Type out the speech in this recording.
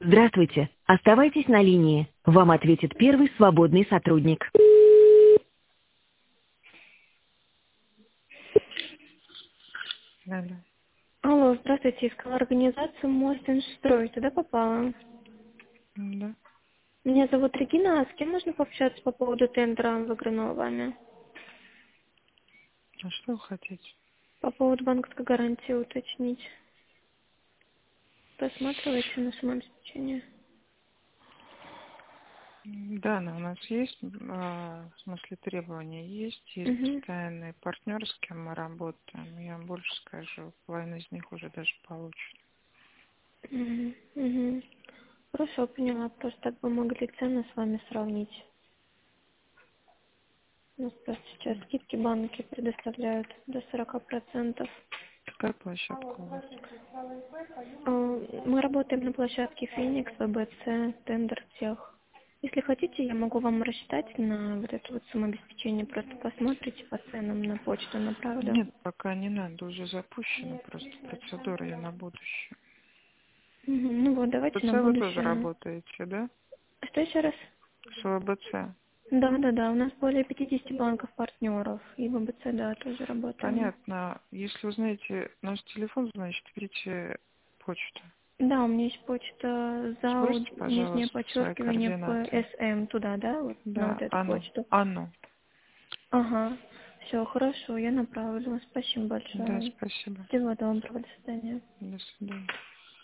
Здравствуйте. Оставайтесь на линии. Вам ответит первый свободный сотрудник. Алло. Алло, здравствуйте. Искала организацию Мостинжстрой. Туда попала. Да. Меня зовут Регина. А с кем можно пообщаться по поводу тендера, выигранного вами? А что вы хотите? По поводу банковской гарантии уточнить. Просматриваете на самообеспечение? Да, у нас есть, в смысле требования есть Угу. постоянные партнеры, с кем мы работаем. Я вам больше скажу, половина из них уже даже получит. Угу. Угу. Хорошо, поняла. Просто так бы могли цены с вами сравнить. У нас просто сейчас скидки банки предоставляют до 40%. Какая площадка у вас? Мы работаем на площадке Феникс, ВБЦ, Тендер Тех. Если хотите, я могу вам рассчитать на вот это вот самообеспечение. Просто посмотрите по ценам, на почту направлю. Нет, пока не надо, уже запущена просто процедура и на будущее. Мгм. Ну вот, С давайте ВБЦ на вы тоже будущее. работаете, да? Что еще раз? С ВБЦ. Да, у нас более 50 банков-партнеров. И ВБЦ, да, тоже работаем. Понятно. Если узнаете наш телефон, значит, берите почту. Да, у меня есть почта ЗАУ, Сбросьте, нижнее пожалуйста, свои подчеркивание, координаты. ПСМ, туда, да, вот на Да, вот эту оно. почту. Оно. Ага, все, хорошо, я направлю. Спасибо Да, большое. спасибо. Всего доброго, до свидания. До свидания.